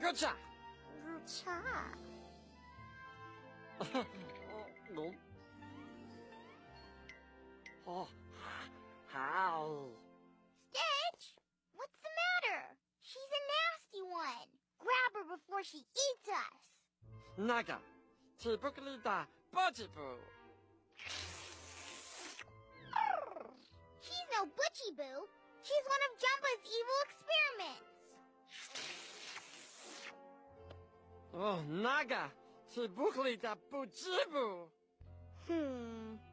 Gucha. Gucha. No. Oh, how? Stitch, what's the matter? She's a nasty one. Grab her before she eats us. Naga, Chibuklita, Butchiboo. She's no Butchie Boo. She's one of Jumba's evil experiments. Oh, Naga, Chibuklita, Butchiboo.